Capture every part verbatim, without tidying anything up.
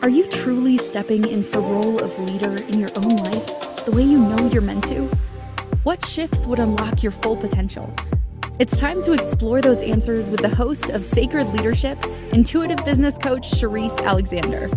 Are you truly stepping into the role of leader in your own life the way you know you're meant to? What shifts would unlock your full potential? It's time to explore those answers with the host of Sacred Leadership, intuitive business coach Cherise Alexander.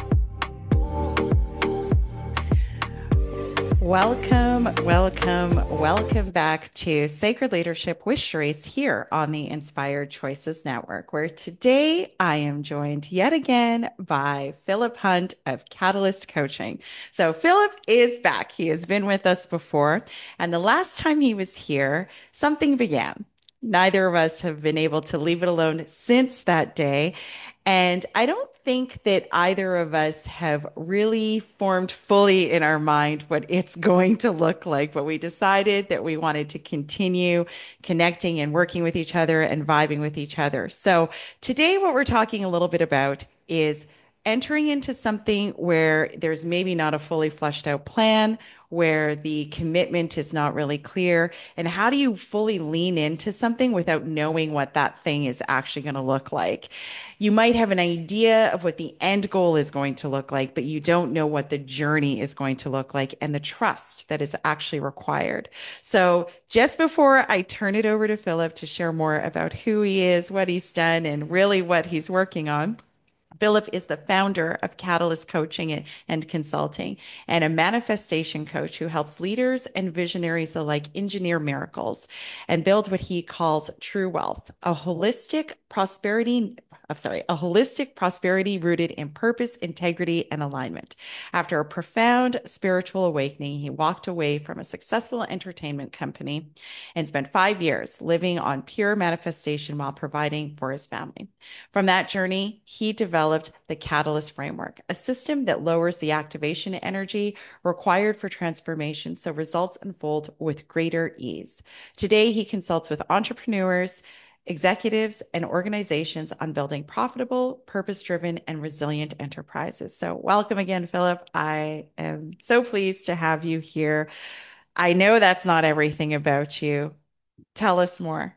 Welcome, welcome, welcome back to Sacred Leadership with Cherise here on the Inspired Choices Network, where today I am joined yet again by Philip Hunt of Catalyst Coaching. So Philip is back. He has been with us before, and the last time he was here, something began. Neither of us have been able to leave it alone since that day. And I don't think that either of us have really formed fully in our mind what it's going to look like, but we decided that we wanted to continue connecting and working with each other and vibing with each other. So today what we're talking a little bit about is entering into something where there's maybe not a fully fleshed out plan, where the commitment is not really clear, and how do you fully lean into something without knowing what that thing is actually going to look like. You might have an idea of what the end goal is going to look like, but you don't know what the journey is going to look like and the trust that is actually required. So just before I turn it over to Philip to share more about who he is, what he's done, and really what he's working on, Philip is the founder of Catalyst Coaching and Consulting and a manifestation coach who helps leaders and visionaries alike engineer miracles and build what he calls true wealth, a holistic prosperity I'm sorry, a holistic prosperity rooted in purpose, integrity, and alignment. After a profound spiritual awakening, he walked away from a successful entertainment company and spent five years living on pure manifestation while providing for his family. From that journey, he developed the Catalyst Framework, a system that lowers the activation energy required for transformation so results unfold with greater ease. Today, he consults with entrepreneurs, executives, and organizations on building profitable, purpose-driven, and resilient enterprises. So welcome again, Philip. I am so pleased to have you here. I know that's not everything about you. Tell us more.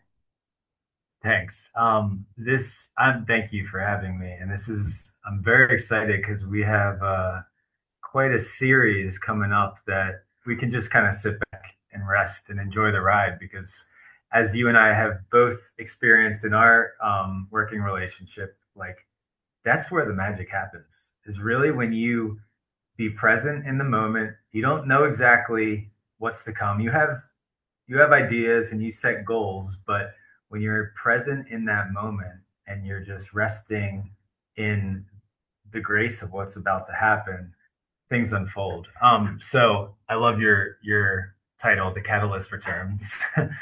Thanks. Um, this, I'm, thank you for having me. And this is, I'm very excited because we have uh, quite a series coming up that we can just kind of sit back and rest and enjoy the ride because as you and I have both experienced in our um, working relationship, like that's where the magic happens is really when you be present in the moment. You don't know exactly what's to come. You have you have ideas and you set goals, but when you're present in that moment and you're just resting in the grace of what's about to happen, things unfold. Um, so I love your your title, The Catalyst Returns.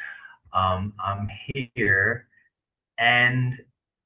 um, I'm here, and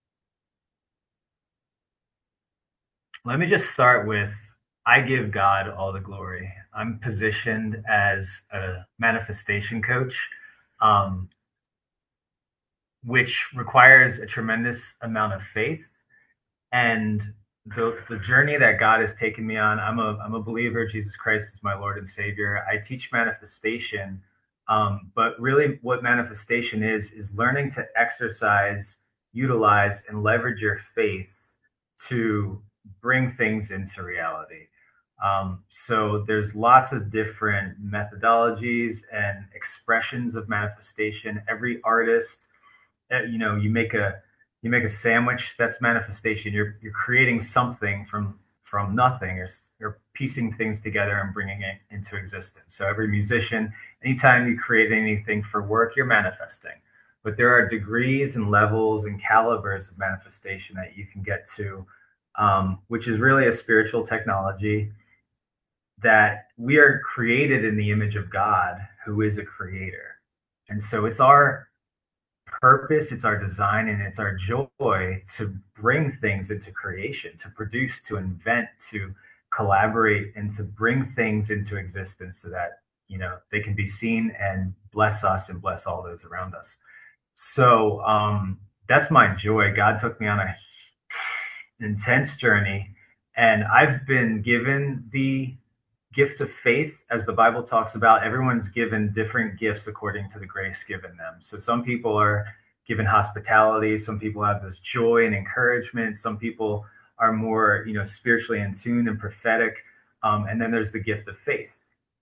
let me just start with I give God all the glory. I'm positioned as a manifestation coach. Um, which requires a tremendous amount of faith. And the the journey that God has taken me on, I'm a I'm a believer. Jesus Christ is my Lord and Savior. I teach manifestation, um, but really, what manifestation is is learning to exercise, utilize, and leverage your faith to bring things into reality. Um, so there's lots of different methodologies and expressions of manifestation. Every artist, uh, you know, you make a you make a sandwich, that's manifestation. You're you're creating something from from nothing. You're, you're piecing things together and bringing it into existence. So every musician, anytime you create anything for work, you're manifesting. But there are degrees and levels and calibers of manifestation that you can get to, um, which is really a spiritual technology that we are created in the image of God, who is a creator. And so it's our purpose, it's our design, and it's our joy to bring things into creation, to produce, to invent, to collaborate, and to bring things into existence so that, you know, they can be seen and bless us and bless all those around us. So um, that's my joy. God took me on a intense journey, and I've been given the gift of faith, as the Bible talks about. Everyone's given different gifts according to the grace given them. So some people are given hospitality, some people have this joy and encouragement, some people are more, you know, spiritually in tune and prophetic. Um, and then there's the gift of faith.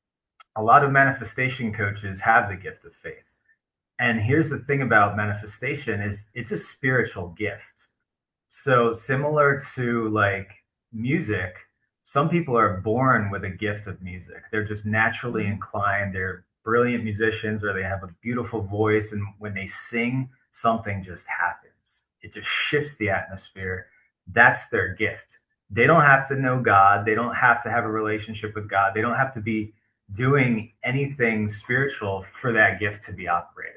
A lot of manifestation coaches have the gift of faith. And here's the thing about manifestation is it's a spiritual gift. So similar to like music, some people are born with a gift of music. They're just naturally inclined. They're brilliant musicians or they have a beautiful voice. And when they sing, something just happens. It just shifts the atmosphere. That's their gift. They don't have to know God. They don't have to have a relationship with God. They don't have to be doing anything spiritual for that gift to be operating.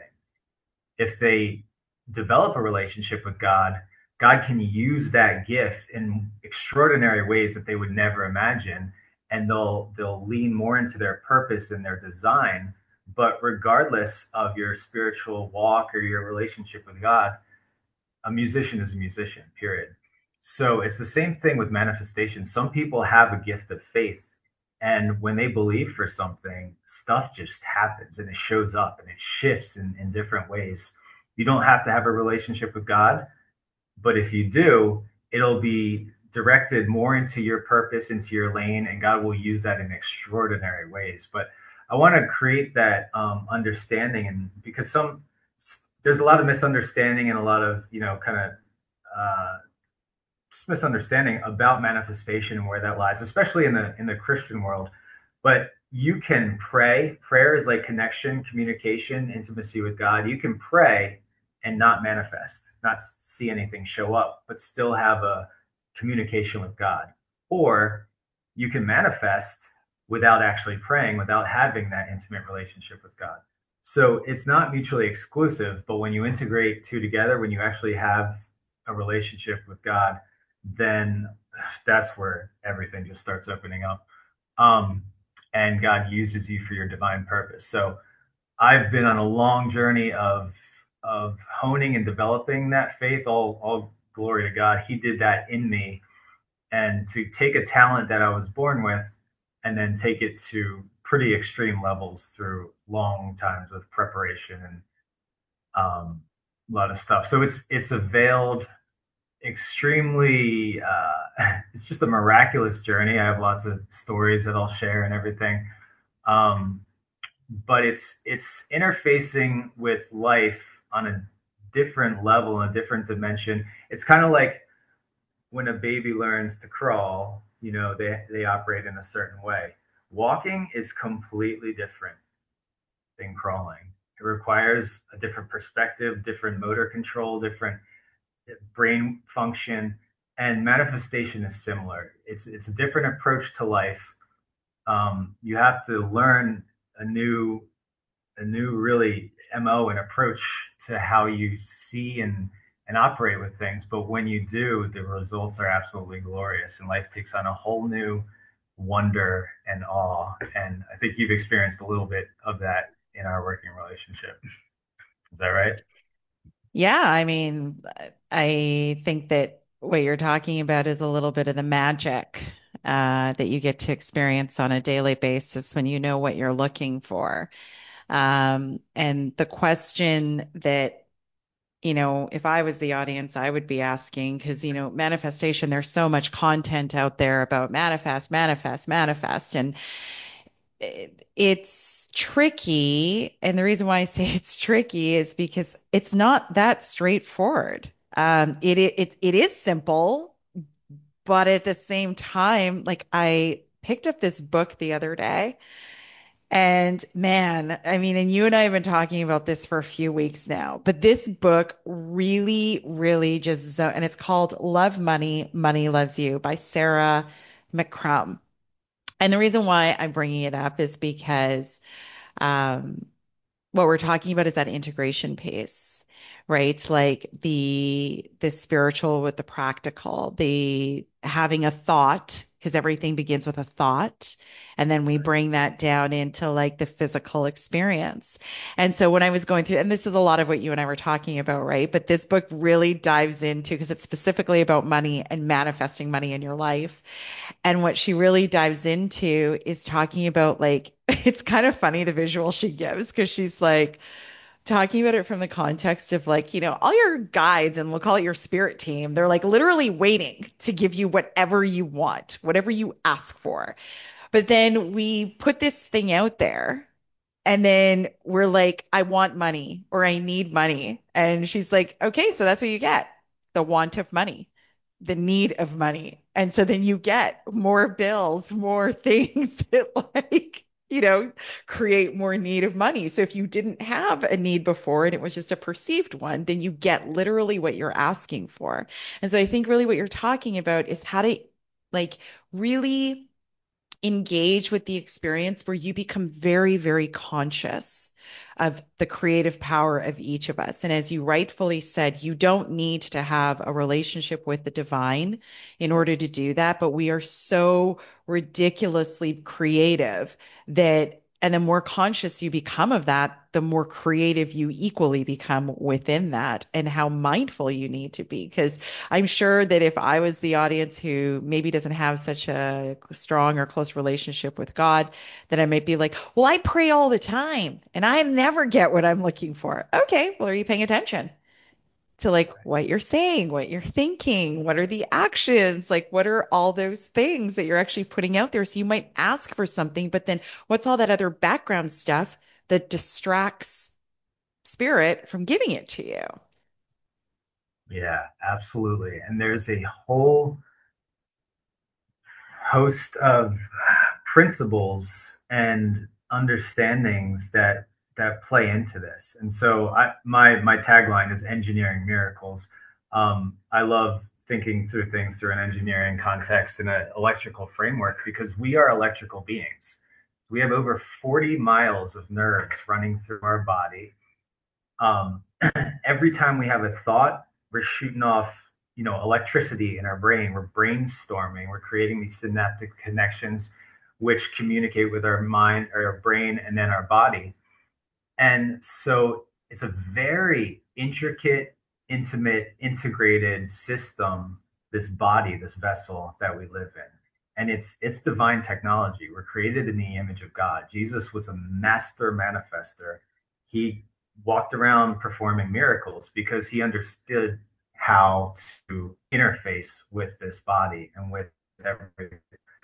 If they develop a relationship with God, God can use that gift in extraordinary ways that they would never imagine, and they'll they'll lean more into their purpose and their design. But regardless of your spiritual walk or your relationship with God, a musician is a musician, period. So it's the same thing with manifestation. Some people have a gift of faith, and when they believe for something, stuff just happens and it shows up and it shifts in, in different ways. You don't have to have a relationship with God, but if you do, it'll be directed more into your purpose, into your lane, and God will use that in extraordinary ways. But I want to create that um, understanding, and because some there's a lot of misunderstanding and a lot of you know kind of uh, just misunderstanding about manifestation and where that lies, especially in the in the Christian world. But you can pray. Prayer is like connection, communication, intimacy with God. You can pray and not manifest, not see anything show up, but still have a communication with God. Or you can manifest without actually praying, without having that intimate relationship with God. So it's not mutually exclusive, but when you integrate two together, when you actually have a relationship with God, then that's where everything just starts opening up. Um, and God uses you for your divine purpose. So I've been on a long journey of of honing and developing that faith. All all glory to God. He did that in me, and to take a talent that I was born with, and then take it to pretty extreme levels through long times of preparation and um, a lot of stuff. So it's it's a veiled, extremely. Uh, it's just a miraculous journey. I have lots of stories that I'll share and everything. Um, but it's it's interfacing with life on a different level, in a different dimension. It's kind of like when a baby learns to crawl, you know, they they operate in a certain way. Walking is completely different than crawling. It requires a different perspective, different motor control, different brain function, and manifestation is similar. It's it's a different approach to life. Um, you have to learn a new a new really M O and approach to how you see and and operate with things. But when you do, the results are absolutely glorious, and life takes on a whole new wonder and awe. And I think you've experienced a little bit of that in our working relationship. Is that right? Yeah, I mean, I think that what you're talking about is a little bit of the magic uh, that you get to experience on a daily basis when you know what you're looking for. Um, and the question that, you know, if I was the audience, I would be asking, because, you know, manifestation, there's so much content out there about manifest, manifest, manifest. And it, it's tricky. And the reason why I say it's tricky is because it's not that straightforward. Um, it, it, it, it is simple, but at the same time, like I picked up this book the other day. And man, I mean, and you and I have been talking about this for a few weeks now, but this book really, really just, zo- and it's called Love Money, Money Loves You by Sarah McCrum. And the reason why I'm bringing it up is because um, what we're talking about is that integration piece, right? Like the the spiritual with the practical, the having a thought, because everything begins with a thought, and then we bring that down into like the physical experience. And so when I was going through, and this is a lot of what you and I were talking about, right? But this book really dives into, because it's specifically about money and manifesting money in your life. And what she really dives into is talking about like, it's kind of funny the visual she gives because she's like, talking about it from the context of like, you know, all your guides, and we'll call it your spirit team, they're like literally waiting to give you whatever you want, whatever you ask for. But then we put this thing out there and then we're like, I want money or I need money. And she's like, okay, so that's what you get, the want of money, the need of money. And so then you get more bills, more things that like, you know, create more need of money. So if you didn't have a need before and it was just a perceived one, then you get literally what you're asking for. And so I think really what you're talking about is how to like really engage with the experience where you become very, very conscious of the creative power of each of us. And as you rightfully said, you don't need to have a relationship with the divine in order to do that. But we are so ridiculously creative that, and the more conscious you become of that, the more creative you equally become within that, and how mindful you need to be. Because I'm sure that if I was the audience who maybe doesn't have such a strong or close relationship with God, that I might be like, well, I pray all the time and I never get what I'm looking for. Okay, well, are you paying attention to like what you're saying, what you're thinking, what are the actions, like what are all those things that you're actually putting out there? So you might ask for something, but then what's all that other background stuff that distracts spirit from giving it to you? Yeah, absolutely. And there's a whole host of principles and understandings that that play into this. And so I, my my tagline is engineering miracles. Um, I love thinking through things through an engineering context and an electrical framework because we are electrical beings. We have over forty miles of nerves running through our body. Um, every time we have a thought, we're shooting off, you know, electricity in our brain. We're brainstorming. We're creating these synaptic connections, which communicate with our mind, or our brain, and then our body. And so it's a very intricate, intimate, integrated system. This body, this vessel that we live in, and it's it's divine technology. We're created in the image of God. Jesus was a master manifester. He walked around performing miracles because he understood how to interface with this body and with everything.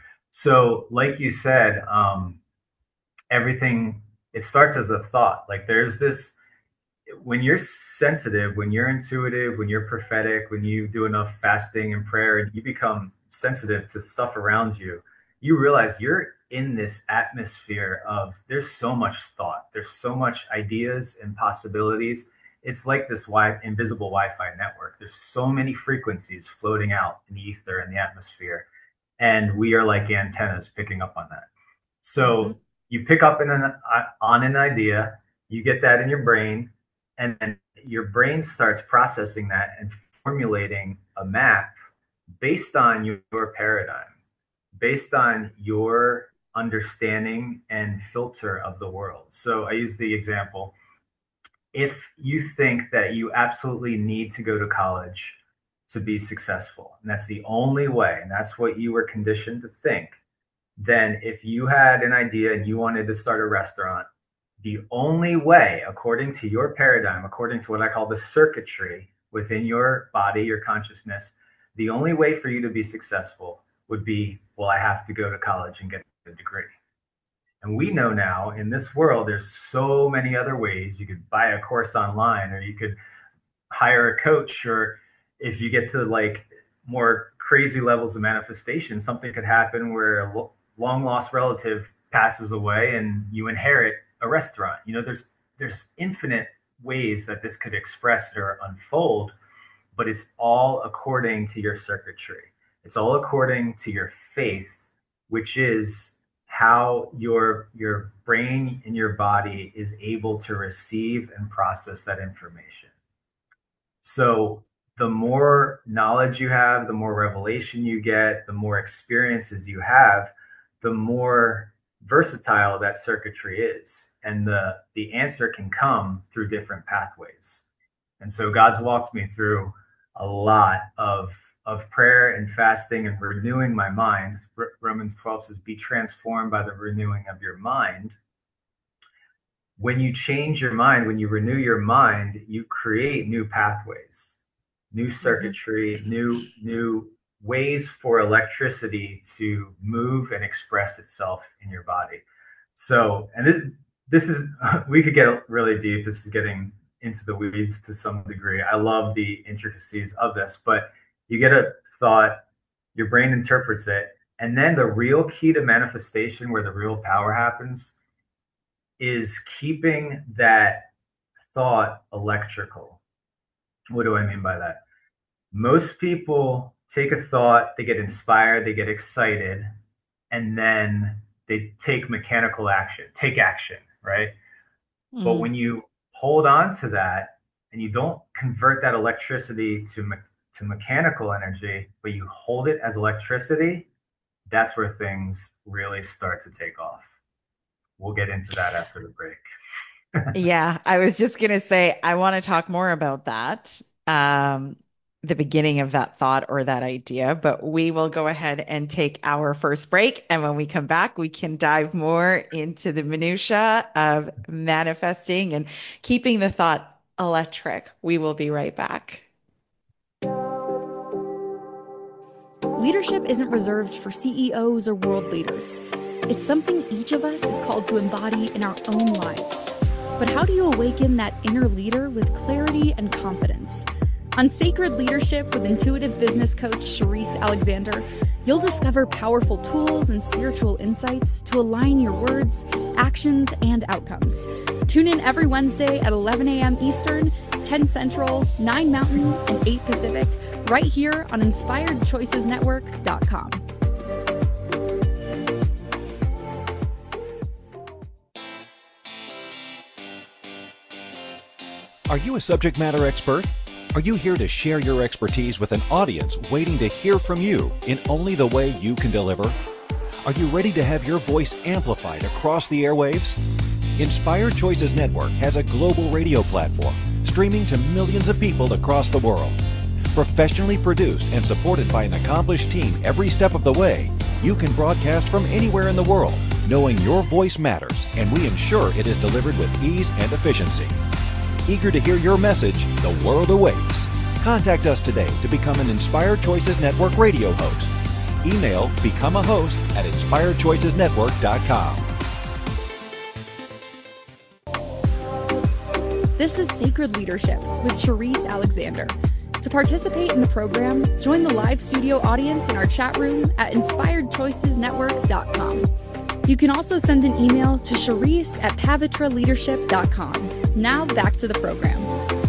So, like you said, um, everything, it starts as a thought. Like there's this, when you're sensitive, when you're intuitive, when you're prophetic, when you do enough fasting and prayer and you become sensitive to stuff around you, you realize you're in this atmosphere of there's so much thought, there's so much ideas and possibilities. It's like this wi- invisible Wi-Fi network. There's so many frequencies floating out in the ether and the atmosphere, and we are like antennas picking up on that. Mm-hmm. So you pick up in an, on an idea, you get that in your brain, and then your brain starts processing that and formulating a map based on your, your paradigm, based on your understanding and filter of the world. So I use the example, if you think that you absolutely need to go to college to be successful, and that's the only way, and that's what you were conditioned to think, then if you had an idea and you wanted to start a restaurant, the only way, according to your paradigm, according to what I call the circuitry within your body, your consciousness, the only way for you to be successful would be, well, I have to go to college and get a degree. And we know now in this world, there's so many other ways. You could buy a course online, or you could hire a coach, or if you get to like more crazy levels of manifestation, something could happen where a long lost relative passes away and you inherit a restaurant. You know, there's there's infinite ways that this could express or unfold, but it's all according to your circuitry. It's all according to your faith, which is how your your brain and your body is able to receive and process that information. So the more knowledge you have, the more revelation you get, the more experiences you have, the more versatile that circuitry is. And the, the answer can come through different pathways. And so God's walked me through a lot of, of prayer and fasting and renewing my mind. Romans twelve says, be transformed by the renewing of your mind. When you change your mind, when you renew your mind, you create new pathways, new Mm-hmm. circuitry, new new ways for electricity to move and express itself in your body. So, and this, this is, we could get really deep. This is getting into the weeds to some degree. I love the intricacies of this, but you get a thought, your brain interprets it, and then the real key to manifestation, where the real power happens, is keeping that thought electrical. What do I mean by that? Most people take a thought, they get inspired, they get excited, and then they take mechanical action, take action, right? But Mm-hmm. when you hold on to that and you don't convert that electricity to me- to mechanical energy, but you hold it as electricity, that's where things really start to take off. We'll get into that after the break. Yeah, I was just gonna say I want to talk more about that, um, the beginning of that thought or that idea, but we will go ahead and take our first break, and when we come back, we can dive more into the minutia of manifesting and keeping the thought electric. We will be right back. Leadership isn't reserved for C E Os or world leaders. It's something each of us is called to embody in our own lives. But how do you awaken that inner leader with clarity and confidence? On Sacred Leadership with intuitive business coach Charisse Alexander, you'll discover powerful tools and spiritual insights to align your words, actions, and outcomes. Tune in every Wednesday at eleven a.m. Eastern, ten Central, nine Mountain, and eight Pacific, right here on inspired choices network dot com. Are you a subject matter expert? Are you here to share your expertise with an audience waiting to hear from you in only the way you can deliver? Are you ready to have your voice amplified across the airwaves? Inspired Choices Network has a global radio platform streaming to millions of people across the world. Professionally produced and supported by an accomplished team every step of the way, you can broadcast from anywhere in the world, knowing your voice matters, and we ensure it is delivered with ease and efficiency. Eager to hear your message, the world awaits. Contact us today to become an Inspired Choices Network radio host. Email become a host at inspired choices network dot com. This is Sacred Leadership with Charisse Alexander. To participate in the program, join the live studio audience in our chat room at inspired choices network dot com. You can also send an email to Charisse at pavitra leadership dot com. Now back to the program.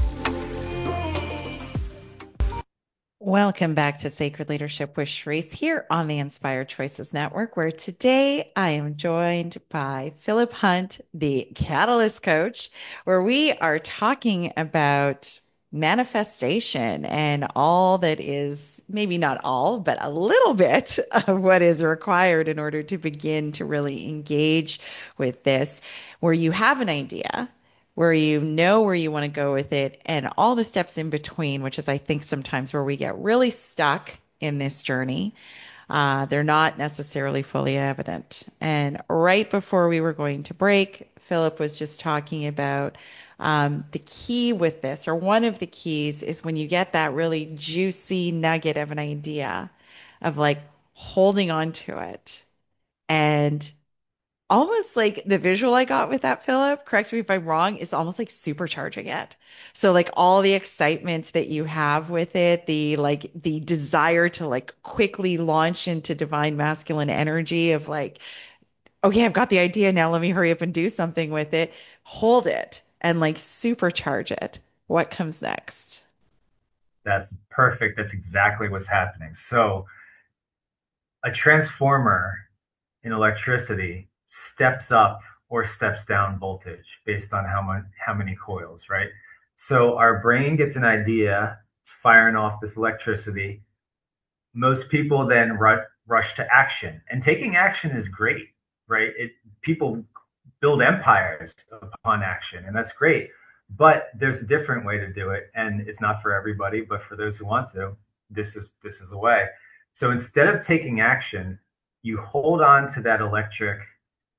Welcome back to Sacred Leadership with Charisse here on the Inspired Choices Network, where today I am joined by Philip Hunt, the Catalyst Coach, where we are talking about manifestation and all that is, maybe not all, but a little bit of what is required in order to begin to really engage with this, where you have an idea, where you know where you want to go with it, and all the steps in between, which is, I think, sometimes where we get really stuck in this journey. Uh, they're not necessarily fully evident. And right before we were going to break, Philip was just talking about um, the key with this, or one of the keys, is when you get that really juicy nugget of an idea, of like holding on to it and almost like the visual I got with that, Philip, correct me if I'm wrong, is almost like supercharging it. So like all the excitement that you have with it, the like the desire to like quickly launch into divine masculine energy of like, okay, I've got the idea now, let me hurry up and do something with it. Hold it and like supercharge it. What comes next? That's perfect. That's exactly what's happening. So a transformer in electricity steps up or steps down voltage based on how much how many coils, right? So our brain gets an idea, it's firing off this electricity. Most people then ru- rush to action, and taking action is great, right? It people build empires upon action, and that's great. But there's a different way to do it, and it's not for everybody, but for those who want to, this is this is a way. So instead of taking action, you hold on to that electric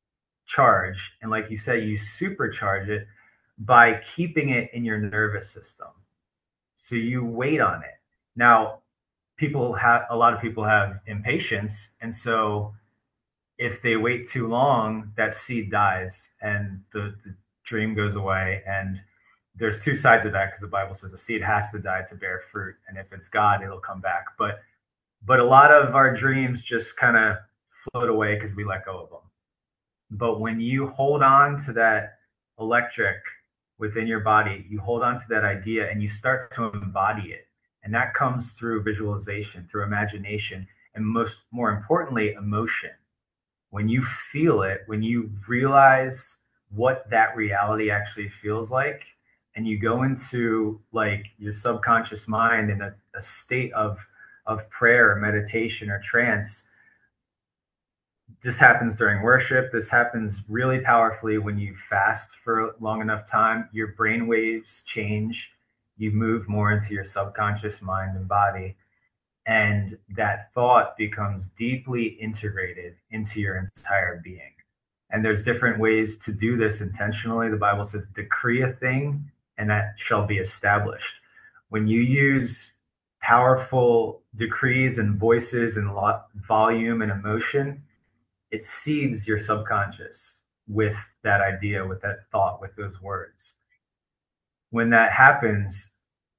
charge. And like you said, you supercharge it by keeping it in your nervous system. So you wait on it. Now, people have a lot of people have impatience, and so if they wait too long, that seed dies and the, the dream goes away. And there's two sides of that, because the Bible says a seed has to die to bear fruit, and if it's God, it'll come back. But but a lot of our dreams just kind of float away because we let go of them. But when you hold on to that electric within your body, you hold on to that idea and you start to embody it. And that comes through visualization, through imagination, and most more importantly, emotion. When you feel it, when you realize what that reality actually feels like, and you go into like your subconscious mind in a, a state of of prayer or meditation or trance. This happens during worship. This happens really powerfully when you fast for long enough time. Your brain waves change. You move more into your subconscious mind and body. And that thought becomes deeply integrated into your entire being. And there's different ways to do this intentionally. The Bible says, decree a thing and that shall be established. When you use powerful decrees and voices and volume and emotion, it seeds your subconscious with that idea, with that thought, with those words. When that happens,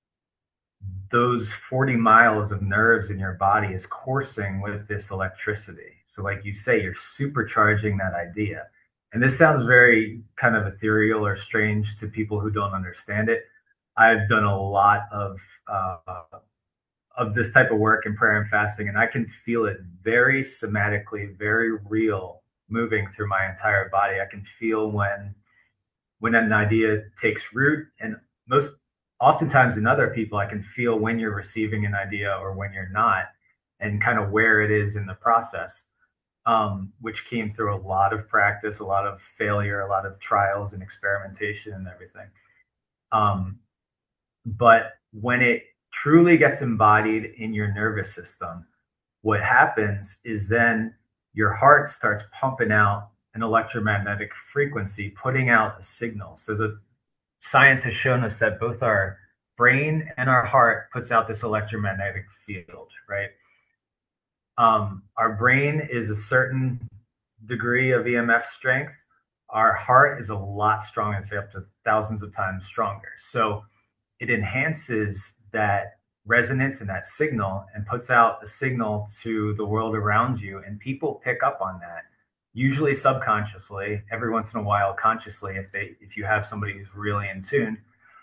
those forty miles of nerves in your body is coursing with this electricity. So like you say, you're supercharging that idea. And this sounds very kind of ethereal or strange to people who don't understand it. I've done a lot of uh, of this type of work in prayer and fasting, and I can feel it very somatically, very real, moving through my entire body. I can feel when when an idea takes root, and most oftentimes in other people, I can feel when you're receiving an idea or when you're not, and kind of where it is in the process, um, which came through a lot of practice, a lot of failure, a lot of trials and experimentation and everything. Um, but when it truly gets embodied in your nervous system, what happens is then your heart starts pumping out an electromagnetic frequency, putting out a signal. So the science has shown us that both our brain and our heart puts out this electromagnetic field, right? Um, our brain is a certain degree of E M F strength. Our heart is a lot stronger, I'd say up to thousands of times stronger. So it enhances that resonance and that signal and puts out a signal to the world around you. And people pick up on that, usually subconsciously, every once in a while consciously, if they if you have somebody who's really in tune.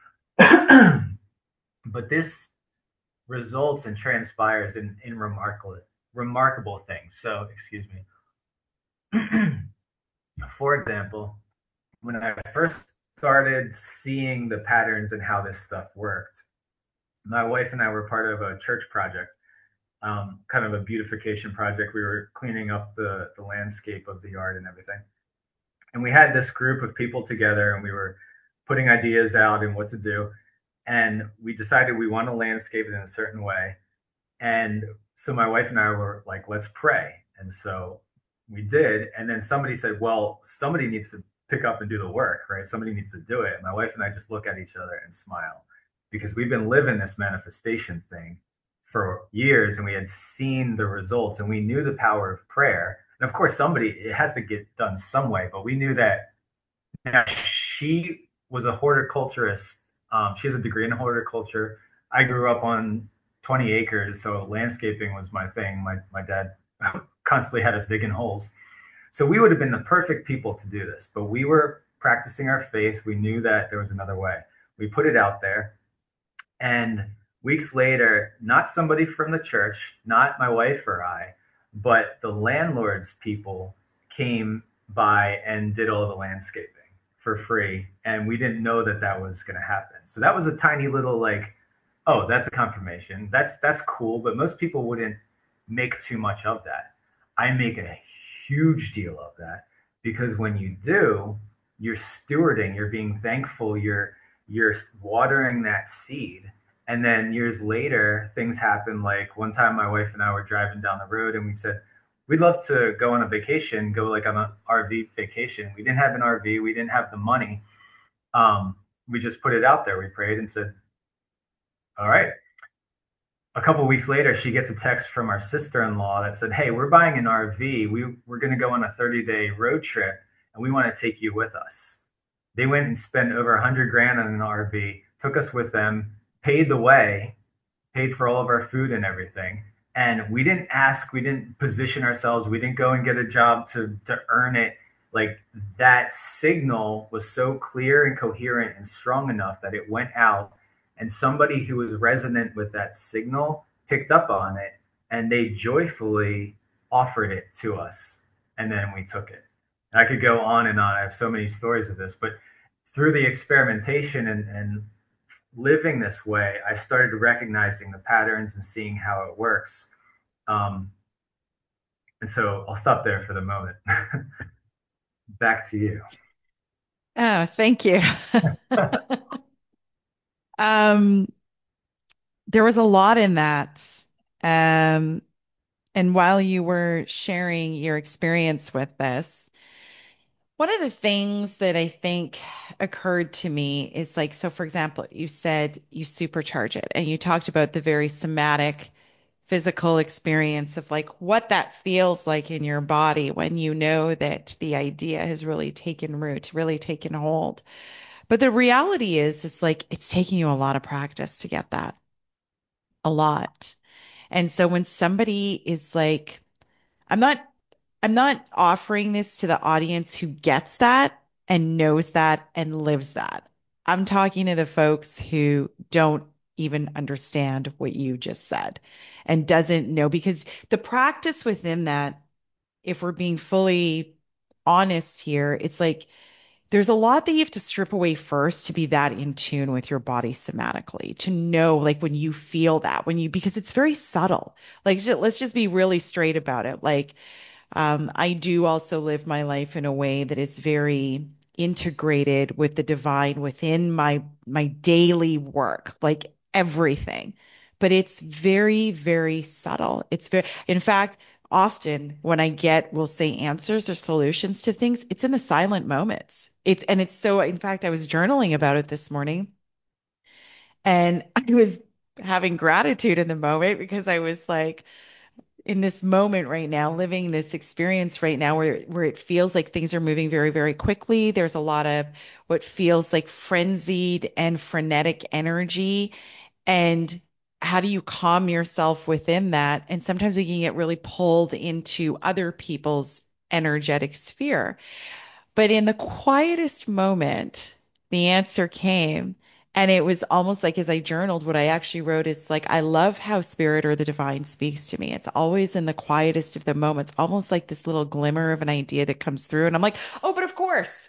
But this results and transpires in, in remarkable remarkable things. So, excuse me. For example, when I first started seeing the patterns and how this stuff worked, my wife and I were part of a church project, um, kind of a beautification project. We were cleaning up the, the landscape of the yard and everything. And we had this group of people together, and we were putting ideas out and what to do. And we decided we want to landscape it in a certain way. And so my wife and I were like, let's pray. And so we did. And then somebody said, well, somebody needs to pick up and do the work, right? Somebody needs to do it. And my wife and I just look at each other and smile, because we've been living this manifestation thing for years, and we had seen the results, and we knew the power of prayer. And of course, somebody, it has to get done some way, but we knew that. Now, she was a horticulturist. Um, she has a degree in horticulture. I grew up on twenty acres, so landscaping was my thing. My, my dad constantly had us digging holes. So we would have been the perfect people to do this, but we were practicing our faith. We knew that there was another way. We put it out there. And weeks later, not somebody from the church, not my wife or I, but the landlord's people came by and did all the landscaping for free. And we didn't know that that was going to happen. So that was a tiny little like, oh, that's a confirmation. That's that's cool. But most people wouldn't make too much of that. I make a huge deal of that, because when you do, you're stewarding, you're being thankful, you're you're watering that seed. And then years later, things happen. Like one time my wife and I were driving down the road, and we said, we'd love to go on a vacation, go like on an R V vacation. We didn't have an R V. We didn't have the money. Um, we just put it out there. We prayed and said, all right. A couple of weeks later, she gets a text from our sister-in-law that said, hey, we're buying an R V. We, we're going to go on a thirty day road trip and we want to take you with us. They went and spent over a hundred grand on an R V, took us with them, paid the way, paid for all of our food and everything. And we didn't ask, we didn't position ourselves, we didn't go and get a job to, to earn it. Like that signal was so clear and coherent and strong enough that it went out, and somebody who was resonant with that signal picked up on it and they joyfully offered it to us. And then we took it. And I could go on and on. I have so many stories of this, but through the experimentation and, and living this way, I started recognizing the patterns and seeing how it works. Um, and so I'll stop there for the moment. Back to you. Oh, thank you. um, there was a lot in that. Um, and while you were sharing your experience with this, one of the things that I think occurred to me is like, so for example, you said you supercharge it and you talked about the very somatic physical experience of like what that feels like in your body when you know that the idea has really taken root, really taken hold. But the reality is, it's like it's taking you a lot of practice to get that, a lot. And so when somebody is like, I'm not I'm not offering this to the audience who gets that and knows that and lives that. I'm talking to the folks who don't even understand what you just said and doesn't know, because the practice within that, if we're being fully honest here, it's like there's a lot that you have to strip away first to be that in tune with your body somatically, to know like when you feel that, when you, because it's very subtle. Like, let's just be really straight about it. Like, um, I do also live my life in a way that is very integrated with the divine within my my daily work, like everything. But it's very, very subtle. It's very, in fact, often when I get, we'll say answers or solutions to things, it's in the silent moments. It's and it's so, in fact, I was journaling about it this morning and I was having gratitude in the moment because I was like, in this moment right now, living this experience right now where where it feels like things are moving very, very quickly. There's a lot of what feels like frenzied and frenetic energy. And how do you calm yourself within that? And sometimes we can get really pulled into other people's energetic sphere. But in the quietest moment, the answer came. And it was almost like, as I journaled, what I actually wrote is like, I love how spirit or the divine speaks to me. It's always in the quietest of the moments, almost like this little glimmer of an idea that comes through. And I'm like, oh, but of course.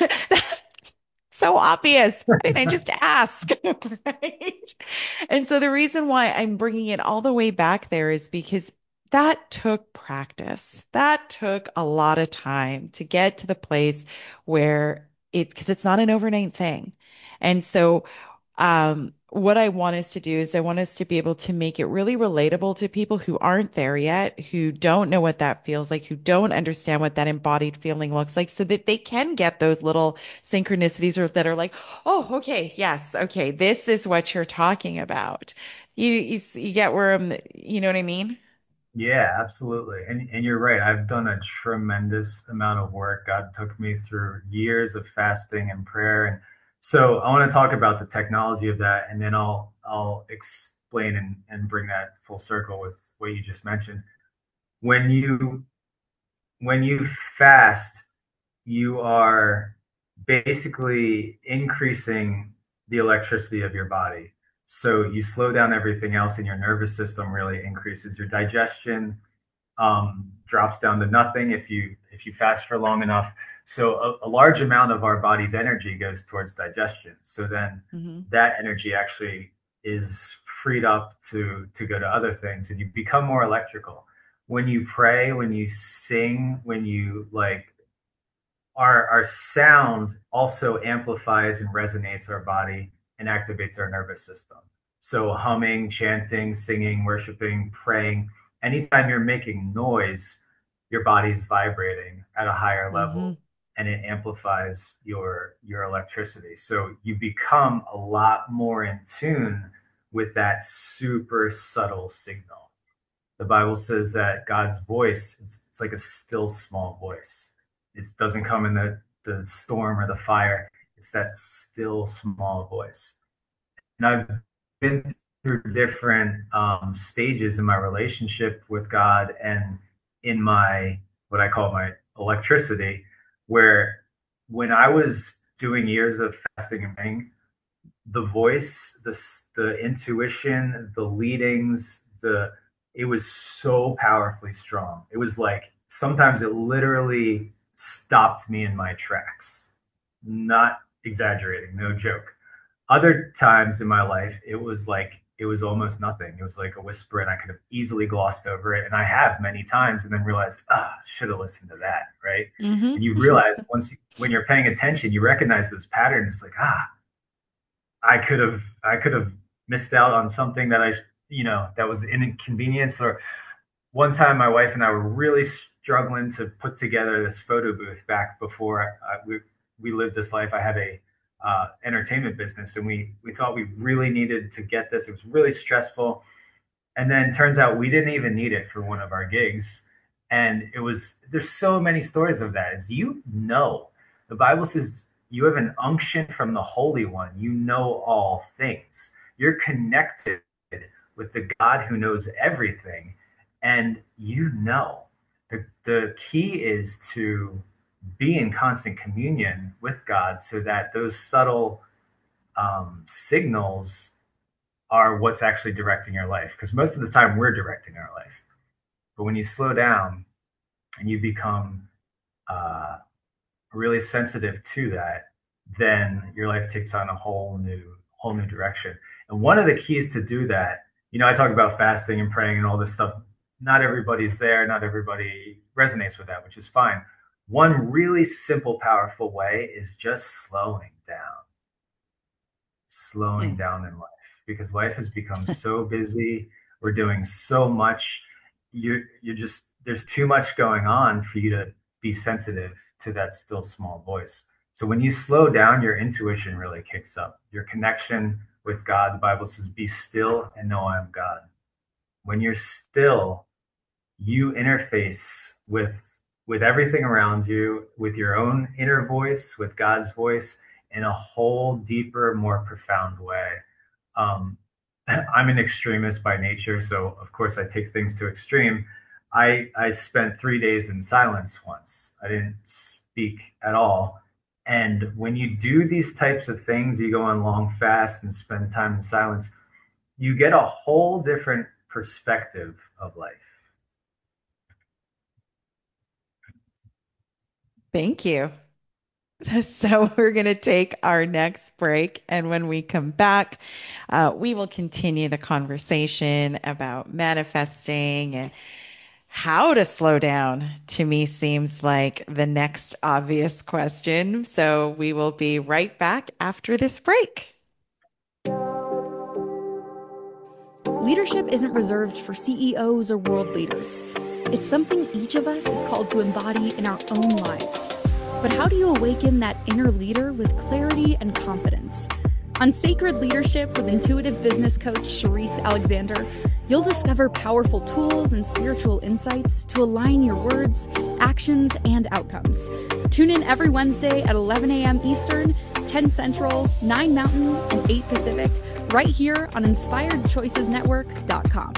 So obvious. Why didn't I just ask? Right? And so the reason why I'm bringing it all the way back there is because that took practice. That took a lot of time to get to the place where it, because it's not an overnight thing. And so um, what I want us to do is I want us to be able to make it really relatable to people who aren't there yet, who don't know what that feels like, who don't understand what that embodied feeling looks like, so that they can get those little synchronicities or that are like, oh, okay, yes, okay, this is what you're talking about. You, you, you get where I'm, you know what I mean? Yeah, absolutely. And and you're right. I've done a tremendous amount of work. God took me through years of fasting and prayer. And so I want to talk about the technology of that, and then I'll I'll explain and, and bring that full circle with what you just mentioned. When you when you fast, you are basically increasing the electricity of your body. So you slow down everything else, and your nervous system really increases. Your digestion um, drops down to nothing if you if you fast for long enough. So a, a large amount of our body's energy goes towards digestion. So then Mm-hmm. that energy actually is freed up to to go to other things, and you become more electrical. When you pray, when you sing, when you like, our our sound also amplifies and resonates our body and activates our nervous system. So humming, chanting, singing, worshiping, praying, anytime you're making noise, your body's vibrating at a higher level, Mm-hmm. and it amplifies your your electricity. So you become a lot more in tune with that super subtle signal. The Bible says that God's voice, it's, it's like a still small voice. It doesn't come in the, the storm or the fire. It's that still small voice. And I've been through different um, stages in my relationship with God and in my, what I call my electricity, where when I was doing years of fasting and praying, the voice, the, the intuition, the leadings, the, it was so powerfully strong. It was like, sometimes it literally stopped me in my tracks. Not exaggerating, no joke. Other times in my life, it was like, it was almost nothing. It was like a whisper, and I could have easily glossed over it. And I have many times, and then realized, ah, should have listened to that, right? Mm-hmm. And you realize once, you, when you're paying attention, you recognize those patterns. It's like, ah, I could have, I could have missed out on something that I, you know, that was an inconvenience. Or one time, my wife and I were really struggling to put together this photo booth back before I, I, we we lived this life. I had a uh, entertainment business, and we we thought we really needed to get this. It was really stressful, and then turns out we didn't even need it for one of our gigs. And it was, there's so many stories of that. Is, you know, the Bible says you have an unction from the Holy One. You know all things. You're connected with the God who knows everything, and you know. The the key is to be in constant communion with God, so that those subtle um, signals are what's actually directing your life. Because most of the time we're directing our life. But when you slow down and you become uh, really sensitive to that, then your life takes on a whole new whole new direction. And one of the keys to do that, you know, I talk about fasting and praying and all this stuff. Not everybody's there. Not everybody resonates with that, which is fine. One really simple, powerful way is just slowing down, slowing Mm. down in life, because life has become so busy. We're doing so much. You're, you're just, there's too much going on for you to be sensitive to that still small voice. So when you slow down, your intuition really kicks up. Your connection with God, the Bible says, be still and know I am God. When you're still, you interface with with everything around you, with your own inner voice, with God's voice, in a whole deeper, more profound way. Um, I'm an extremist by nature, so of course I take things to extreme. I I spent three days in silence once. I didn't speak at all. And when you do these types of things, you go on long fasts and spend time in silence, you get a whole different perspective of life. Thank you. So we're going to take our next break. And when we come back, uh, we will continue the conversation about manifesting and how to slow down. To me, seems like the next obvious question. So we will be right back after this break. Leadership isn't reserved for C E Os or world leaders. It's something each of us is called to embody in our own lives. But how do you awaken that inner leader with clarity and confidence? On Sacred Leadership with intuitive business coach Charisse Alexander, you'll discover powerful tools and spiritual insights to align your words, actions, and outcomes. Tune in every Wednesday at eleven a.m. Eastern, ten Central, nine Mountain, and eight Pacific, right here on inspired choices network dot com.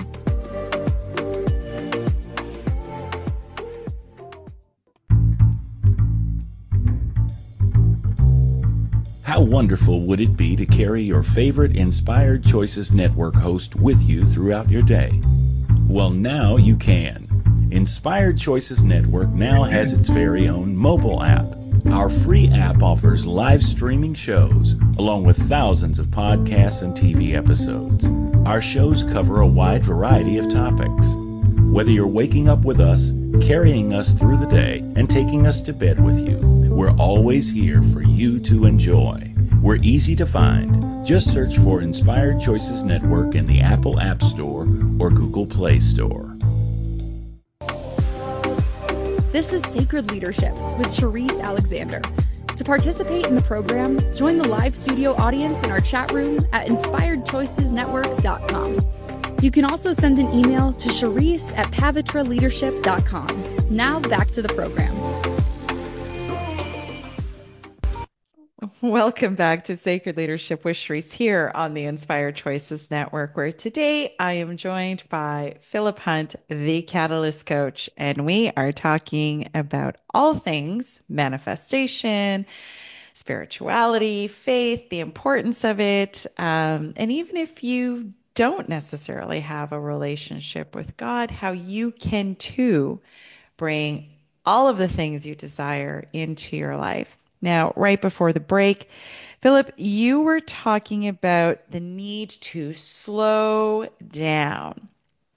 How wonderful would it be to carry your favorite Inspired Choices Network host with you throughout your day? Well, now you can. Inspired Choices Network now has its very own mobile app. Our free app offers live streaming shows, along with thousands of podcasts and T V episodes. Our shows cover a wide variety of topics. Whether you're waking up with us, carrying us through the day, and taking us to bed with you, we're always here for you to enjoy. We're easy to find. Just search for Inspired Choices Network in the Apple App Store or Google Play Store. This is Sacred Leadership with Cherise Alexander. To participate in the program, join the live studio audience in our chat room at inspired choices network dot com. You can also send an email to Cherise at pavitra leadership dot com. Now back to the program. Welcome back to Sacred Leadership with Cherise here on the Inspired Choices Network, where today I am joined by Philip Hunt, the Catalyst Coach, and we are talking about all things manifestation, spirituality, faith, the importance of it, um, and even if you don't necessarily have a relationship with God, how you can too bring all of the things you desire into your life. Now, right before the break, Philip, you were talking about the need to slow down.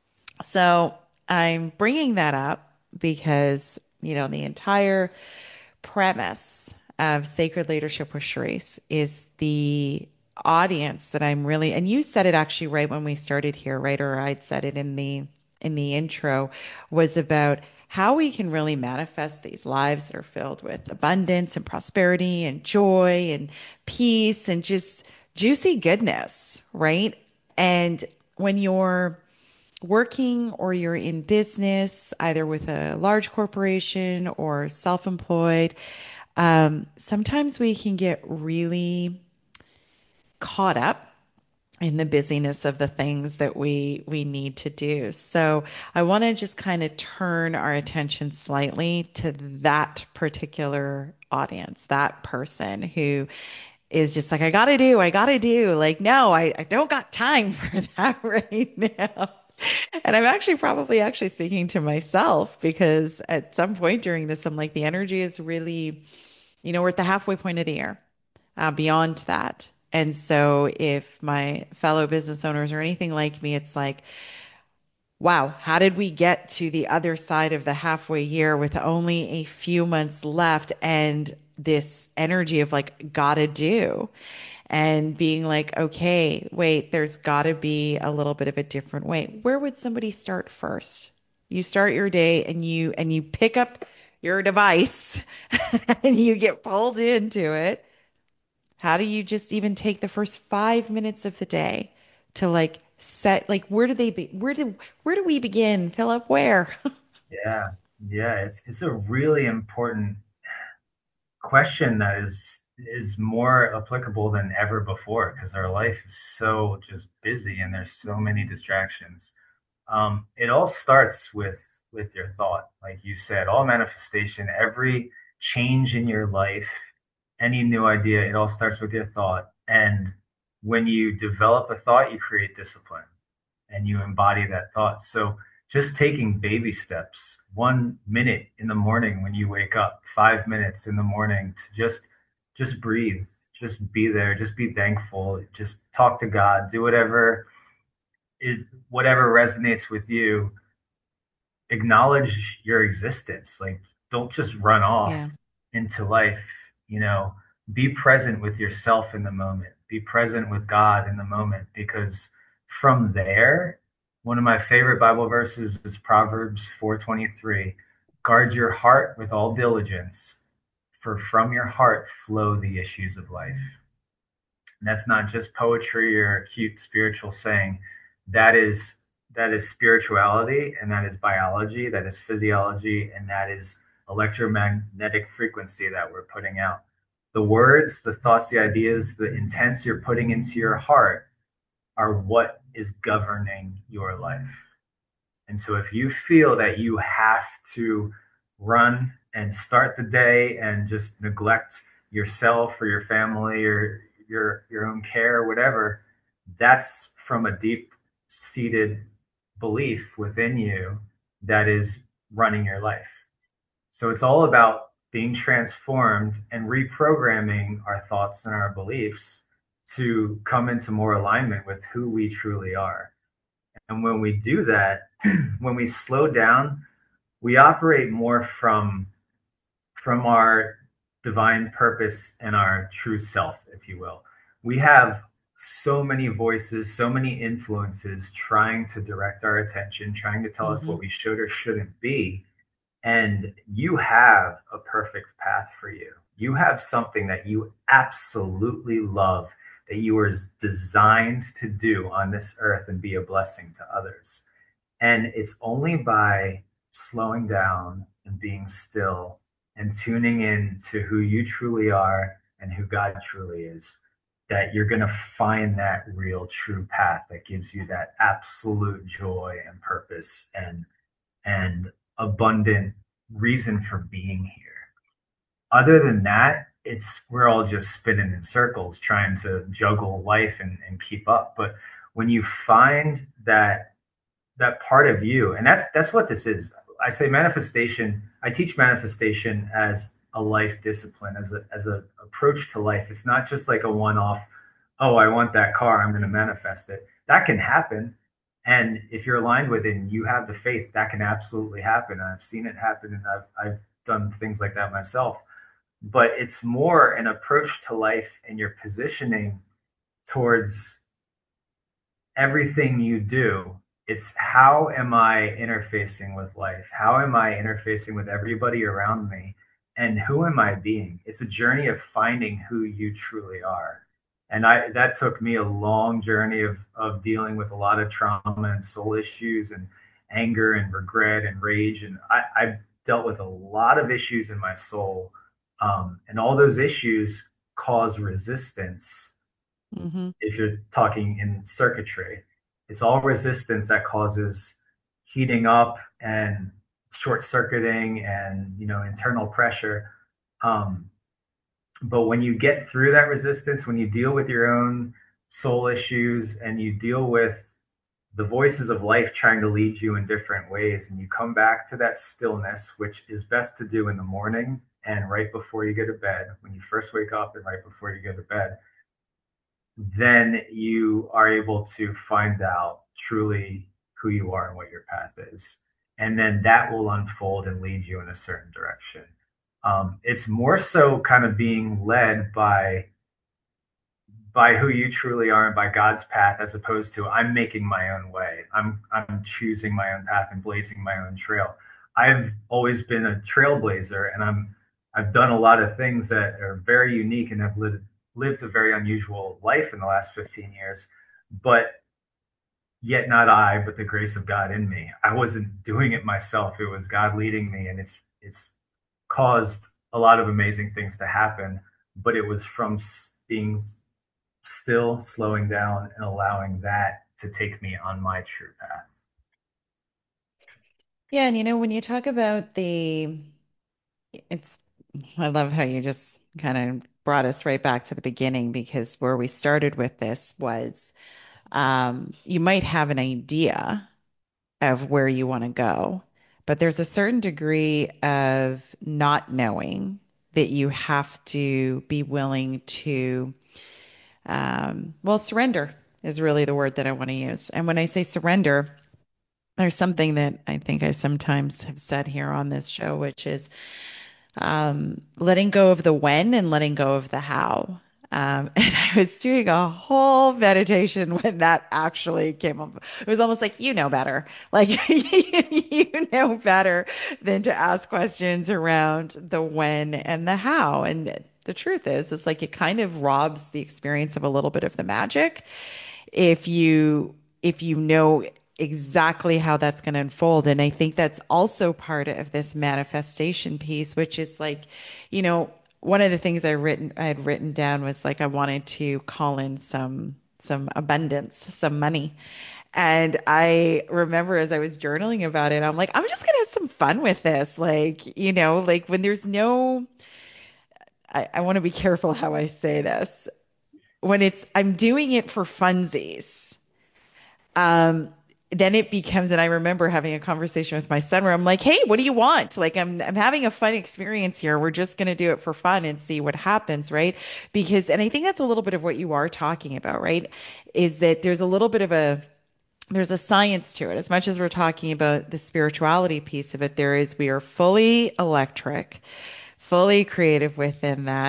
So I'm bringing that up because, you know, the entire premise of Sacred Leadership with Cherise is the audience that I'm really, and you said it actually right when we started here, right? Or I'd said it in the in the intro, was about how we can really manifest these lives that are filled with abundance and prosperity and joy and peace and just juicy goodness, right? And when you're working or you're in business, either with a large corporation or self-employed, um, sometimes we can get really caught up in the busyness of the things that we we need to do. So I want to just kind of turn our attention slightly to that particular audience, that person who is just like, I gotta do, I gotta do. Like, no, I, I don't got time for that right now. And I'm actually probably actually speaking to myself because at some point during this, I'm like, the energy is really, you know, we're at the halfway point of the year, uh, beyond that. And so if my fellow business owners or anything like me, it's like, wow, how did we get to the other side of the halfway year with only a few months left and this energy of like, gotta do, and being like, okay, wait, there's gotta be a little bit of a different way. Where would somebody start first? You start your day and you, and you pick up your device and you get pulled into it. How do you just even take the first five minutes of the day to like set, like, where do they be, where do, where do we begin, Philip? Where? Yeah, yeah, it's it's a really important question that is is more applicable than ever before because our life is so just busy and there's so many distractions. Um, it all starts with with your thought, like you said, all manifestation, every change in your life, any new idea, it all starts with your thought. And when you develop a thought, you create discipline and you embody that thought. So just taking baby steps, one minute in the morning when you wake up, five minutes in the morning to just just breathe, just be there, just be thankful, just talk to God, do whatever is whatever resonates with you. Acknowledge your existence. Like, don't just run off Yeah. into life, you know, be present with yourself in the moment, be present with God in the moment, because from there, one of my favorite Bible verses is Proverbs four twenty-three. Guard your heart with all diligence, for from your heart flow the issues of life. And that's not just poetry or a cute spiritual saying. That is that is spirituality, and that is biology, that is physiology, and that is electromagnetic frequency that we're putting out. The words, the thoughts, the ideas, the intents you're putting into your heart are what is governing your life. And so if you feel that you have to run and start the day and just neglect yourself or your family or your your own care or whatever, that's from a deep seated belief within you that is running your life. So it's all about being transformed and reprogramming our thoughts and our beliefs to come into more alignment with who we truly are. And when we do that, when we slow down, we operate more from from our divine purpose and our true self, if you will. We have so many voices, so many influences trying to direct our attention, trying to tell us Mm-hmm. what we should or shouldn't be. And you have a perfect path for you. You have something that you absolutely love, that you were designed to do on this earth and be a blessing to others. And it's only by slowing down and being still and tuning in to who you truly are and who God truly is that you're going to find that real true path that gives you that absolute joy and purpose and and abundant reason for being here. Other than that, it's we're all just spinning in circles trying to juggle life and, and keep up. But when you find that that part of you, and that's that's what this is. I say manifestation. I teach manifestation as a life discipline, as a as a approach to life. It's not just like a one-off. Oh, I want that car, I'm going to manifest it. That can happen, and if you're aligned with it and you have the faith, that can absolutely happen. I've seen it happen, and I've I've done things like that myself. But it's more an approach to life and your positioning towards everything you do. It's how am I interfacing with life? How am I interfacing with everybody around me? And who am I being? It's a journey of finding who you truly are. And I that took me a long journey of of dealing with a lot of trauma and soul issues and anger and regret and rage. And I, I dealt with a lot of issues in my soul. Um, and all those issues cause resistance Mm-hmm. if you're talking in circuitry. It's all resistance that causes heating up and short circuiting and you know internal pressure. Um, but when you get through that resistance, when you deal with your own soul issues and you deal with the voices of life trying to lead you in different ways, and you come back to that stillness, which is best to do in the morning and right before you go to bed, when you first wake up and right before you go to bed, then you are able to find out truly who you are and what your path is. And then that will unfold and lead you in a certain direction. Um, it's more so kind of being led by by who you truly are and by God's path, as opposed to I'm making my own way. I'm I'm choosing my own path and blazing my own trail. I've always been a trailblazer, and I'm I've done a lot of things that are very unique and have lived lived a very unusual life in the last fifteen years. But yet not I, but the grace of God in me. I wasn't doing it myself. It was God leading me, and it's it's caused a lot of amazing things to happen. But it was from being still, slowing down, and allowing that to take me on my true path. Yeah, and you know, when you talk about the, it's, I love how you just kind of brought us right back to the beginning because where we started with this was um, you might have an idea of where you want to go, but there's a certain degree of not knowing that you have to be willing to, um, well, surrender is really the word that I want to use. And when I say surrender, there's something that I think I sometimes have said here on this show, which is um, letting go of the when and letting go of the how. Um, and I was doing a whole meditation when that actually came up. It was almost like, you know better. Like, you know better than to ask questions around the when and the how. And the truth is, it's like it kind of robs the experience of a little bit of the magic if you if you know exactly how that's going to unfold. And I think that's also part of this manifestation piece, which is like, you know, one of the things I written I had written down was like I wanted to call in some some abundance, some money. And I remember as I was journaling about it, I'm like, I'm just gonna have some fun with this. Like, you know, like when there's no, I, I want to be careful how I say this. When it's I'm doing it for funsies, um, then it becomes, and I remember having a conversation with my son where I'm like, hey, what do you want? Like, I'm, I'm having a fun experience here. We're just going to do it for fun and see what happens, right? Because, and I think that's a little bit of what you are talking about, right? Is that there's a little bit of a, there's a science to it. As much as we're talking about the spirituality piece of it, there is, we are fully electric, fully creative within that.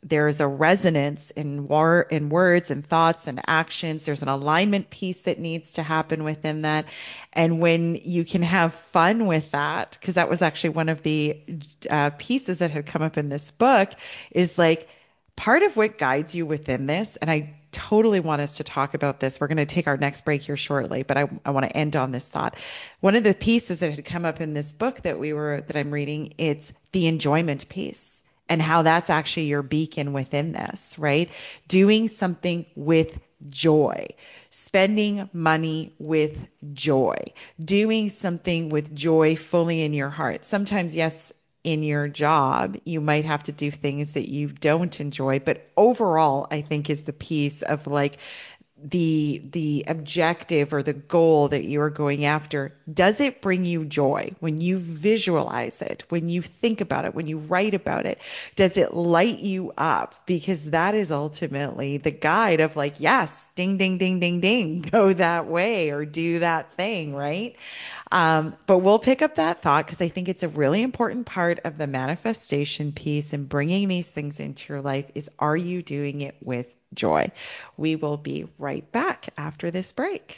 there's a resonance in war in words and thoughts and actions. There's an alignment piece that needs to happen within that. And when you can have fun with that, because that was actually one of the uh, pieces that had come up in this book, is like part of what guides you within this. And I totally want us to talk about this. We're going to take our next break here shortly, but I, I want to end on this thought. One of the pieces that had come up in this book that we were that I'm reading, it's the enjoyment piece and how that's actually your beacon within this, right? Doing something with joy, spending money with joy, doing something with joy fully in your heart. Sometimes, yes, in your job, you might have to do things that you don't enjoy, but overall, I think is the piece of like the the objective or the goal that you are going after. Does it bring you joy when you visualize it, when you think about it, when you write about it? Does it light you up? Because that is ultimately the guide of like, yes, ding, ding, ding, ding, ding, go that way or do that thing, right? Um, but we'll pick up that thought because I think it's a really important part of the manifestation piece and bringing these things into your life is, are you doing it with joy? We will be right back after this break.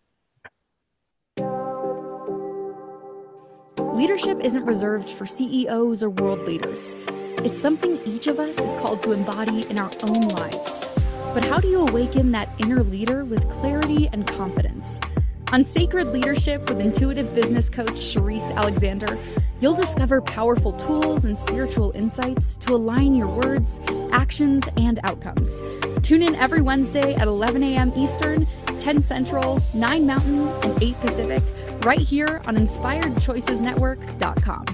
Leadership isn't reserved for C E Os or world leaders. It's something each of us is called to embody in our own lives. But how do you awaken that inner leader with clarity and confidence? On Sacred Leadership with intuitive business coach Charisse Alexander, you'll discover powerful tools and spiritual insights to align your words, actions, and outcomes. Tune in every Wednesday at eleven a.m. Eastern, ten Central, nine Mountain, and eight Pacific, right here on inspired choices network dot com.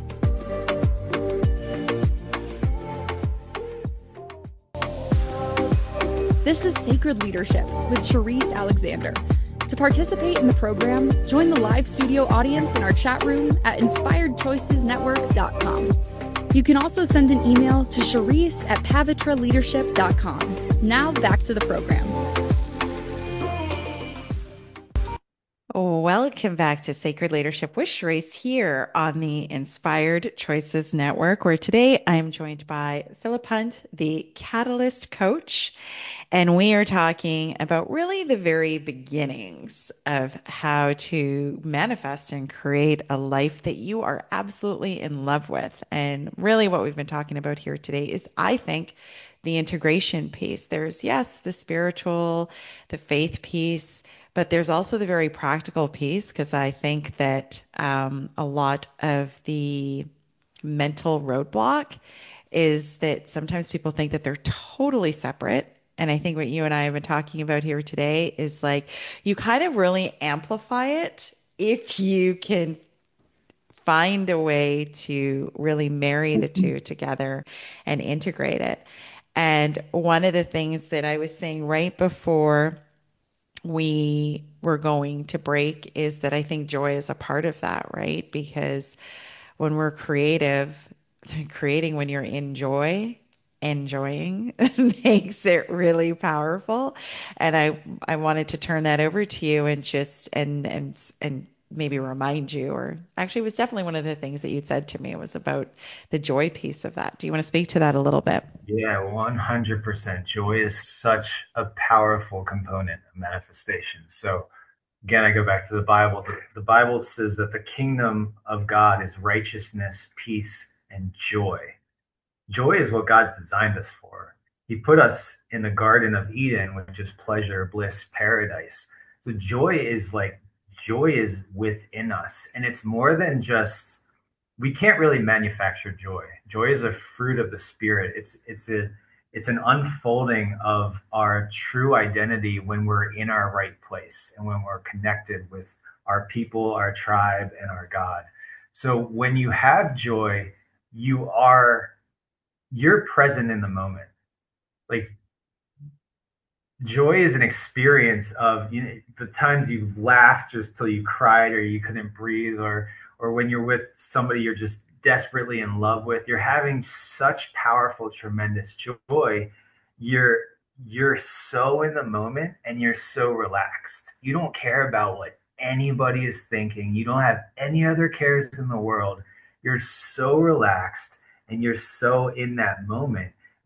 This is Sacred Leadership with Charisse Alexander. To participate in the program, join the live studio audience in our chat room at inspired choices network dot com. You can also send an email to Charisse at pavitra leadership dot com. Now back to the program. Welcome back to Sacred Leadership with Charisse here on the Inspired Choices Network, where today I'm joined by Philip Hunt, the Catalyst Coach, and we are talking about really the very beginnings of how to manifest and create a life that you are absolutely in love with. And really what we've been talking about here today is, I think, the integration piece. There's, yes, the spiritual, the faith piece, but there's also the very practical piece, because I think that um, a lot of the mental roadblock is that sometimes people think that they're totally separate. And I think what you and I have been talking about here today is like, you kind of really amplify it if you can find a way to really marry the two together and integrate it. And one of the things that I was saying right before we were going to break is that I think joy is a part of that, right? Because when we're creative, creating when you're in joy, enjoying makes it really powerful. And I I wanted to turn that over to you and just and and and maybe remind you, or actually it was definitely one of the things that you'd said to me. It was about the joy piece of that. Do you want to speak to that a little bit? Yeah, one hundred percent. Joy is such a powerful component of manifestation. So again, I go back to the Bible. The, the Bible says that the kingdom of God is righteousness, peace, and joy. Joy is what God designed us for. He put us in the Garden of Eden, which is pleasure, bliss, paradise. So joy is like, joy is within us. And it's more than just, we can't really manufacture joy. Joy is a fruit of the spirit. It's, it's a, it's an unfolding of our true identity when we're in our right place and when we're connected with our people, our tribe, and our God. So when you have joy, you are, you're present in the moment. Like, joy is an experience of, you know, the times you laughed just till you cried or you couldn't breathe, or or when you're with somebody you're just desperately in love with. You're having such powerful, tremendous joy. You're you're so in the moment and you're so relaxed. You don't care about what anybody is thinking. You don't have any other cares in the world. You're so relaxed and you're so in that moment.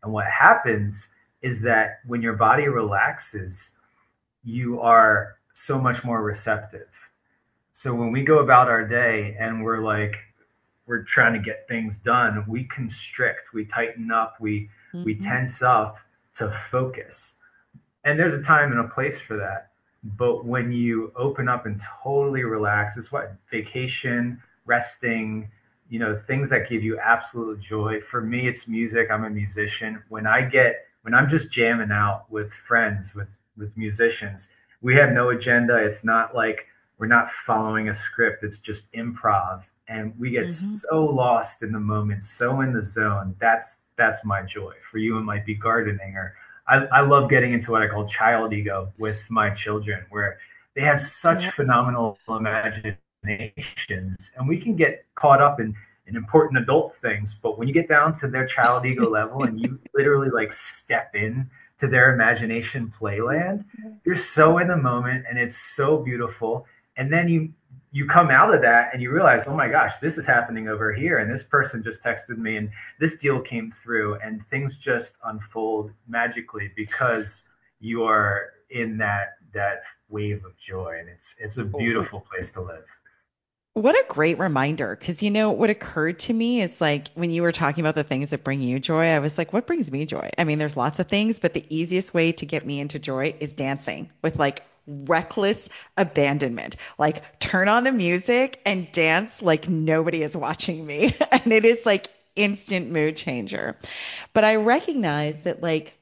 And what happens is that when your body relaxes, you are so much more receptive. So when we go about our day and we're like, we're trying to get things done, we constrict, we tighten up, we mm-hmm. we tense up to focus. And there's a time and a place for that. But when you open up and totally relax, it's what vacation, resting, you know, things that give you absolute joy. For me, it's music. I'm a musician. When I get, when I'm just jamming out with friends, with, with musicians, we have no agenda. It's not like we're not following a script. It's just improv. And we get mm-hmm. so lost in the moment, so in the zone. That's, that's my joy. For you, it might be gardening, or I, I love getting into what I call child ego with my children, where they have such yeah. phenomenal imaginations, and we can get caught up in, in important adult things. But when you get down to their child ego level and you literally like step in to their imagination playland, you're so in the moment and it's so beautiful. And then you you come out of that and you realize, oh my gosh, this is happening over here. And this person just texted me and this deal came through, and things just unfold magically because you are in that, that wave of joy. And it's, it's a beautiful place to live. What a great reminder. Because, you know, what occurred to me is like when you were talking about the things that bring you joy, I was like, what brings me joy? I mean, there's lots of things, but the easiest way to get me into joy is dancing with like reckless abandonment. Like turn on the music and dance like nobody is watching me. And it is like instant mood changer. But I recognize that like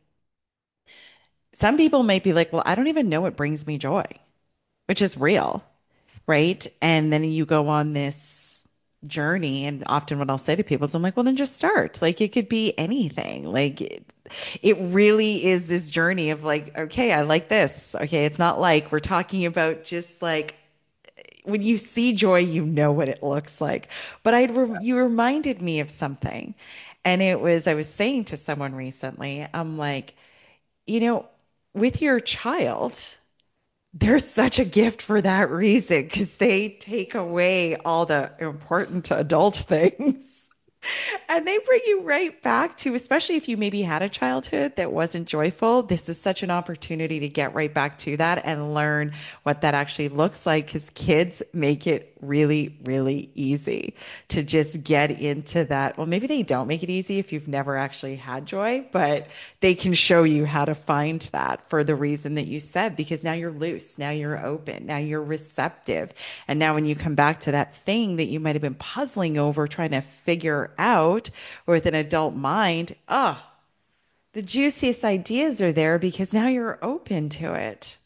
some people might be like, well, I don't even know what brings me joy, which is real. Right. And then you go on this journey. And often what I'll say to people is I'm like, well, then just start. Like it could be anything. Like it, it really is this journey of like, okay, I like this. Okay. It's not like we're talking about just like when you see joy, you know what it looks like. But I re- you reminded me of something. And it was I was saying to someone recently, I'm like, you know, with your child, they're such a gift for that reason because they take away all the important adult things. And they bring you right back to, especially if you maybe had a childhood that wasn't joyful, this is such an opportunity to get right back to that and learn what that actually looks like, because kids make it really, really easy to just get into that. Well, maybe they don't make it easy if you've never actually had joy, but they can show you how to find that for the reason that you said, because now you're loose, now you're open, now you're receptive. And now when you come back to that thing that you might have been puzzling over, trying to figure out, or with an adult mind, ah, oh, the juiciest ideas are there because now you're open to it.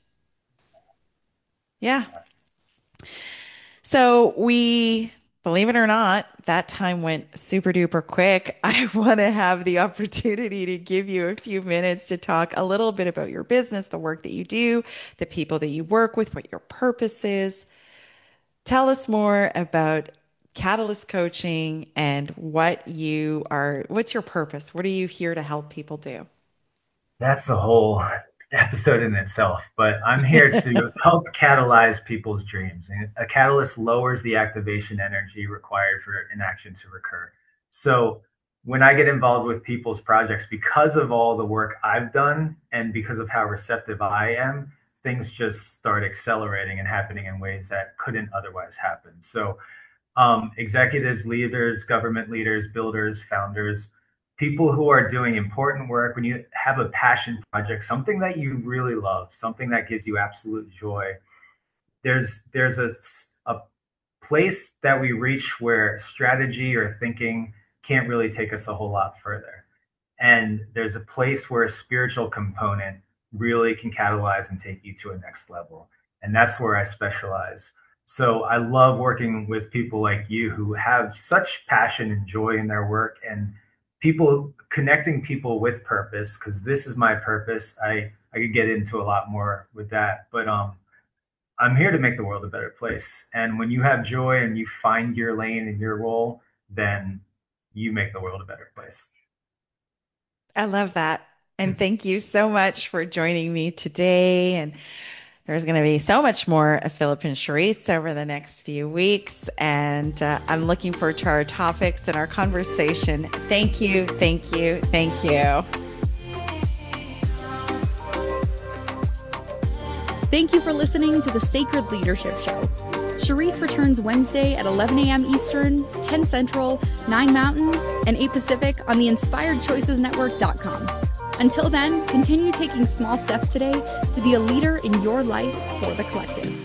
Yeah. So we, believe it or not, that time went super duper quick. I want to have the opportunity to give you a few minutes to talk a little bit about your business, the work that you do, the people that you work with, what your purpose is. Tell us more about Catalyst Coaching and what you are, what's your purpose? What are you here to help people do? That's a whole episode in itself, but I'm here to help catalyze people's dreams. And a catalyst lowers the activation energy required for an action to recur. So when I get involved with people's projects, because of all the work I've done and because of how receptive I am, things just start accelerating and happening in ways that couldn't otherwise happen. So um, executives, leaders, government leaders, builders, founders, people who are doing important work, when you have a passion project, something that you really love, something that gives you absolute joy, there's there's a, a place that we reach where strategy or thinking can't really take us a whole lot further. And there's a place where a spiritual component really can catalyze and take you to a next level. And that's where I specialize. So I love working with people like you who have such passion and joy in their work, and people connecting people with purpose, because this is my purpose. I, I could get into a lot more with that, but um, I'm here to make the world a better place. And when you have joy and you find your lane and your role, then you make the world a better place. I love that. And thank you so much for joining me today. And there's going to be so much more of Philip and Charisse over the next few weeks. And uh, I'm looking forward to our topics and our conversation. Thank you, thank you, thank you. Thank you for listening to the Sacred Leadership Show. Charisse returns Wednesday at eleven a.m. Eastern, ten Central, nine Mountain, and eight Pacific on the inspired choices network dot com. Until then, continue taking small steps today to be a leader in your life for the collective.